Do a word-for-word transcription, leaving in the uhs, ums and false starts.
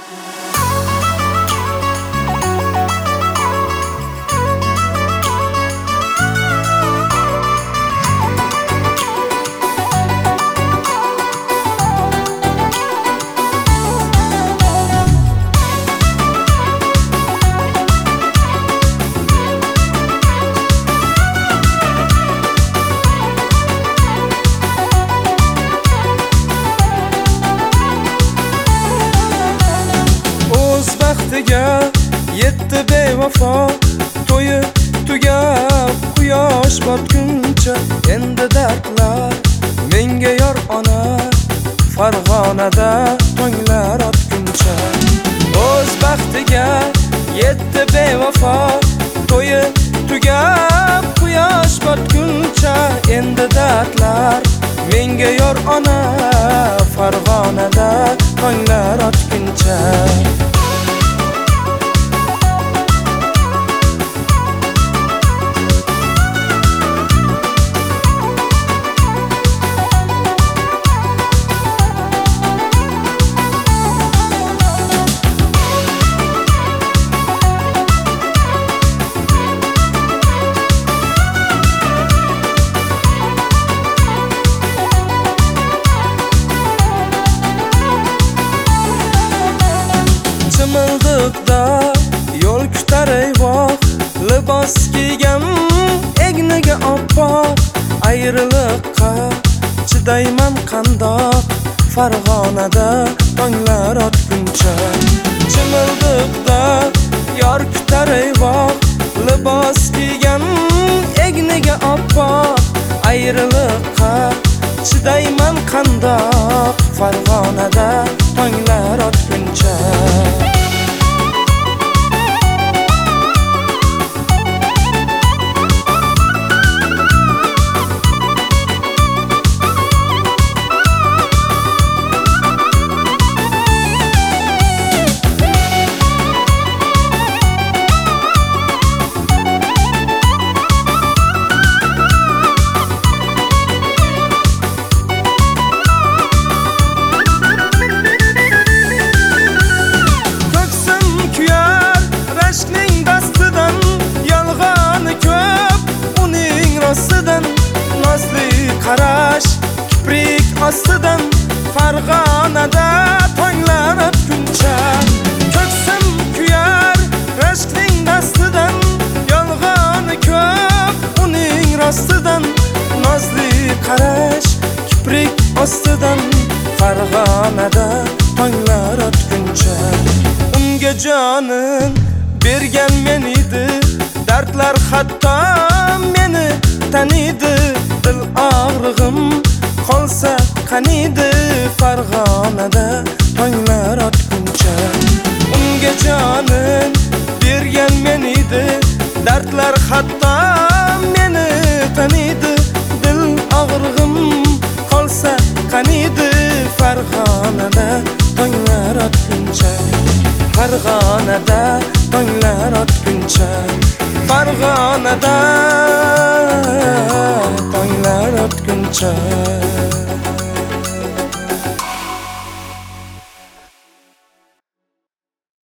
Yetti bevafo to'yi tugab quyosh botguncha endi dardlar menga yor ona Farg'onada tonglar otguncha o'z baxtiga yetti bevafo to'yi tugab quyosh botguncha endi dardlar menga yor ona Farg'onada tonglar otguncha Chimildiqda yo'l kutar eyvoh libos kiygan egniga oppoq ayriliqqa chidayman qandoq Farg'onada tonglar otguncha Chimildiqda yor kutar eyvoh libos kiygan egniga oppoq ayriliqqa chidayman qandoq Farg'onada tonglar otguncha qarash kiprik ostidan Farg'onada tonglar otguncha ko'ksim kuyar rashkning dastidan yolg'oni ko'p uning rostidan nozli qarash kiprik ostidan Farg'onada tonglar otguncha unga jonin bergan men edi dardlar hatto meni tanidi dil og'rig'im qolsa qaniydi Farg'onada tonglar otguncha unga jonin bergan men edi dardlar hatto meni taniydi dil og'rig'im qolsa qaniydi Farg'onada tonglar otguncha Farg'onada tonglar otguncha Farg'onada tonglar otguncha